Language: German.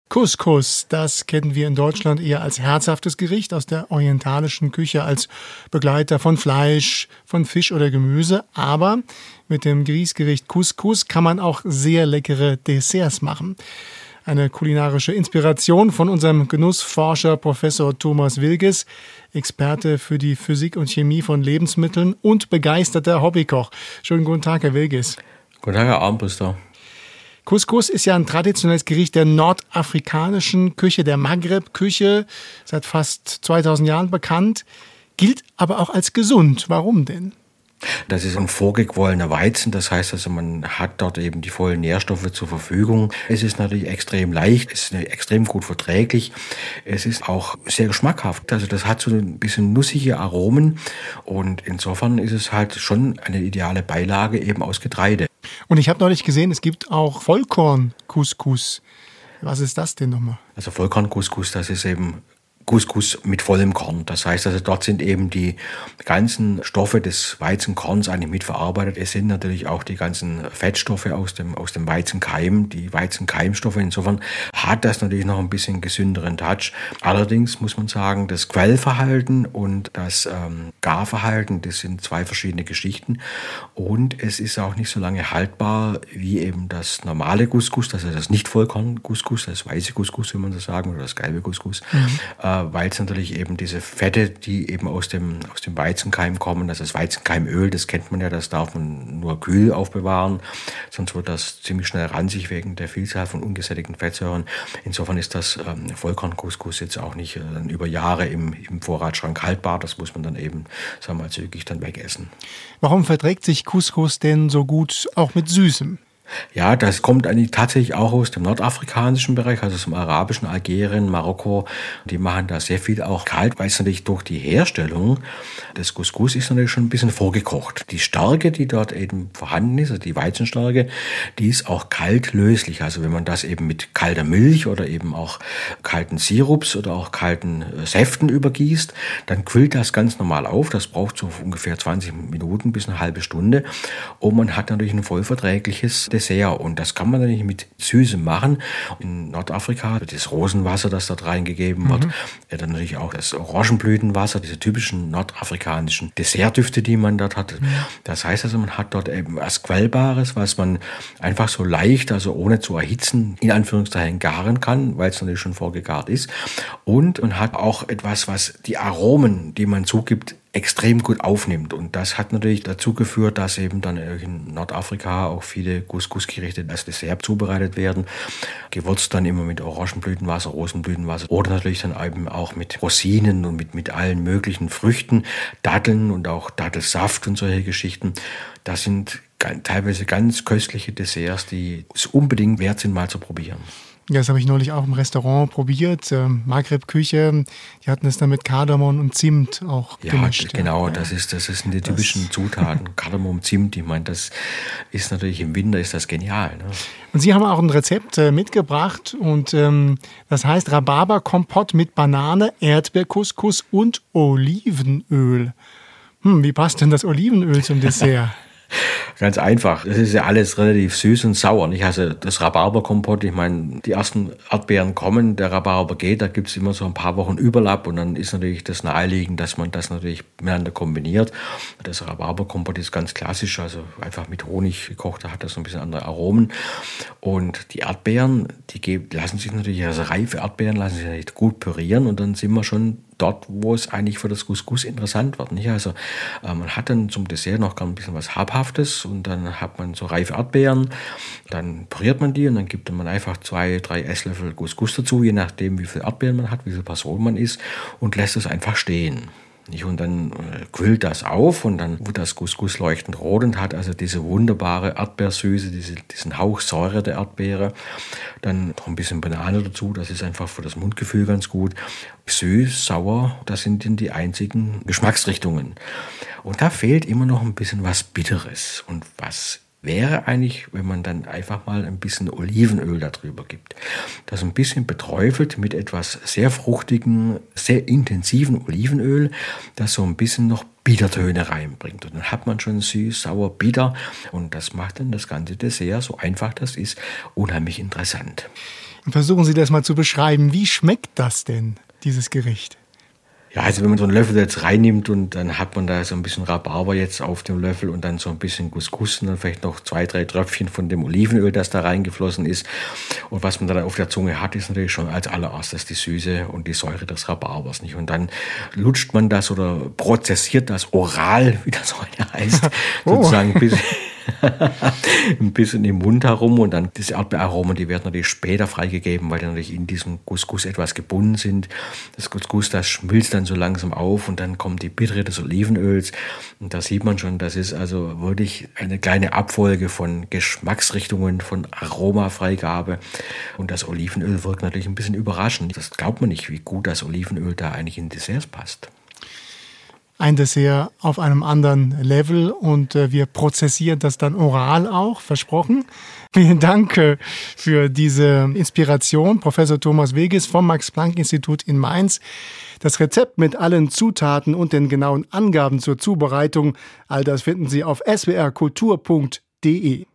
Couscous, das kennen wir in Deutschland eher als herzhaftes Gericht aus der orientalischen Küche, als Begleiter von Fleisch, von Fisch oder Gemüse. Aber mit dem Grießgericht Couscous kann man auch sehr leckere Desserts machen. Eine kulinarische Inspiration von unserem Genussforscher Professor Thomas Wilges, Experte für die Physik und Chemie von Lebensmitteln und begeisterter Hobbykoch. Schönen guten Tag, Herr Wilges. Guten Tag, Herr Armbruster. Couscous ist ja ein traditionelles Gericht der nordafrikanischen Küche, der Maghreb-Küche, seit fast 2000 Jahren bekannt, gilt aber auch als gesund. Warum denn? Das ist ein vorgequollener Weizen, das heißt also, man hat dort eben die vollen Nährstoffe zur Verfügung. Es ist natürlich extrem leicht, es ist extrem gut verträglich, es ist auch sehr geschmackhaft. Also das hat so ein bisschen nussige Aromen und insofern ist es halt schon eine ideale Beilage eben aus Getreide. Und ich habe neulich gesehen, es gibt auch Vollkorn-Couscous. Was ist das denn nochmal? Also Vollkorn-Couscous, das ist eben Couscous mit vollem Korn. Das heißt also, dort sind eben die ganzen Stoffe des Weizenkorns eigentlich mitverarbeitet. Es sind natürlich auch die ganzen Fettstoffe aus dem Weizenkeim, die Weizenkeimstoffe. Insofern hat das natürlich noch ein bisschen gesünderen Touch. Allerdings muss man sagen, das Quellverhalten und das Garverhalten, das sind zwei verschiedene Geschichten. Und es ist auch nicht so lange haltbar wie eben das normale Couscous, also das Nicht-Vollkorn-Couscous, das weiße Couscous, wie man so sagen, oder das gelbe Couscous. Weil es natürlich eben diese Fette, die eben aus dem Weizenkeim kommen, also das Weizenkeimöl, das kennt man ja, das darf man nur kühl aufbewahren, sonst wird das ziemlich schnell ranzig wegen der Vielzahl von ungesättigten Fettsäuren. Insofern ist das Vollkorn-Couscous jetzt auch nicht über Jahre im Vorratsschrank haltbar, das muss man dann eben, sagen wir mal, zügig dann wegessen. Warum verträgt sich Couscous denn so gut auch mit Süßem? Ja, das kommt eigentlich tatsächlich auch aus dem nordafrikanischen Bereich, also aus dem arabischen, Algerien, Marokko. Die machen da sehr viel auch kalt, weil es natürlich durch die Herstellung des Couscous ist natürlich schon ein bisschen vorgekocht. Die Stärke, die dort eben vorhanden ist, also die Weizenstärke, die ist auch kalt löslich. Also wenn man das eben mit kalter Milch oder eben auch kalten Sirups oder auch kalten Säften übergießt, dann quillt das ganz normal auf. Das braucht so ungefähr 20 Minuten bis eine halbe Stunde. Und man hat natürlich ein vollverträgliches Dessert. Und das kann man natürlich mit Süßem machen. In Nordafrika, das Rosenwasser, das dort reingegeben wird, dann natürlich auch das Orangenblütenwasser, diese typischen nordafrikanischen Dessertdüfte, die man dort hat. Das heißt also, man hat dort eben was Quellbares, was man einfach so leicht, also ohne zu erhitzen, in Anführungszeichen garen kann, weil es natürlich schon vorgegart ist. Und man hat auch etwas, was die Aromen, die man zugibt, extrem gut aufnimmt. Und das hat natürlich dazu geführt, dass eben dann in Nordafrika auch viele Couscous-Gerichte als Dessert zubereitet werden. Gewürzt dann immer mit Orangenblütenwasser, Rosenblütenwasser oder natürlich dann eben auch mit Rosinen und mit allen möglichen Früchten, Datteln und auch Dattelsaft und solche Geschichten. Das sind teilweise ganz köstliche Desserts, die es unbedingt wert sind, mal zu probieren. Ja, das habe ich neulich auch im Restaurant probiert. Maghreb-Küche, die hatten es dann mit Kardamom und Zimt auch gemischt. Genau, ja. Das sind die typischen Zutaten. Kardamom, Zimt, ich meine, das ist natürlich im Winter ist das genial. Ne? Und Sie haben auch ein Rezept mitgebracht und das heißt Rhabarberkompott mit Banane, Erdbeercouscous und Olivenöl. Wie passt denn das Olivenöl zum Dessert? Ganz einfach. Das ist ja alles relativ süß und sauer. Nicht? Also das Rhabarberkompott, ich meine, die ersten Erdbeeren kommen, der Rhabarber geht, da gibt es immer so ein paar Wochen Überlapp und dann ist natürlich das naheliegend, dass man das natürlich miteinander kombiniert. Das Rhabarberkompott ist ganz klassisch, also einfach mit Honig gekocht, da hat das so ein bisschen andere Aromen. Und die Erdbeeren, lassen sich natürlich, also reife Erdbeeren lassen sich nicht gut pürieren und dann sind wir schon dort, wo es eigentlich für das Couscous interessant wird. Nicht? Also man hat dann zum Dessert noch ein bisschen was Habhaftes und dann hat man so reife Erdbeeren, dann püriert man die und dann gibt man einfach 2-3 Esslöffel Couscous dazu, je nachdem wie viel Erdbeeren man hat, wie viel Person man ist und lässt es einfach stehen. Und dann quillt das auf und dann wird das Couscous leuchtend rot und hat also diese wunderbare Erdbeersüße, diesen Hauch Säure der Erdbeere. Dann noch ein bisschen Banane dazu, das ist einfach für das Mundgefühl ganz gut. Süß, sauer, das sind dann die einzigen Geschmacksrichtungen. Und da fehlt immer noch ein bisschen was Bitteres und was wäre eigentlich, wenn man dann einfach mal ein bisschen Olivenöl darüber gibt. Das ein bisschen beträufelt mit etwas sehr fruchtigen, sehr intensiven Olivenöl, das so ein bisschen noch Bittertöne reinbringt. Und dann hat man schon süß, sauer, bitter. Und das macht dann das ganze Dessert, so einfach das ist, unheimlich interessant. Versuchen Sie das mal zu beschreiben. Wie schmeckt das denn, dieses Gericht? Ja, also wenn man so einen Löffel jetzt reinnimmt und dann hat man da so ein bisschen Rhabarber jetzt auf dem Löffel und dann so ein bisschen Couscous und dann vielleicht noch 2, 3 Tröpfchen von dem Olivenöl, das da reingeflossen ist. Und was man dann auf der Zunge hat, ist natürlich schon als allererstes die Süße und die Säure des Rhabarbers, nicht? Und dann lutscht man das oder prozessiert das oral, wie das heute heißt, sozusagen ein bisschen im Mund herum und dann diese Erdbeeraromen, die werden natürlich später freigegeben, weil die natürlich in diesem Couscous etwas gebunden sind. Das Couscous, das schmilzt dann so langsam auf und dann kommt die Bittere des Olivenöls und da sieht man schon, das ist also wirklich eine kleine Abfolge von Geschmacksrichtungen, von Aromafreigabe und das Olivenöl wirkt natürlich ein bisschen überraschend. Das glaubt man nicht, wie gut das Olivenöl da eigentlich in Desserts passt. Ein Dessert auf einem anderen Level und wir prozessieren das dann oral auch, versprochen. Vielen Dank für diese Inspiration, Professor Thomas Weges vom Max-Planck-Institut in Mainz. Das Rezept mit allen Zutaten und den genauen Angaben zur Zubereitung, all das finden Sie auf swrkultur.de.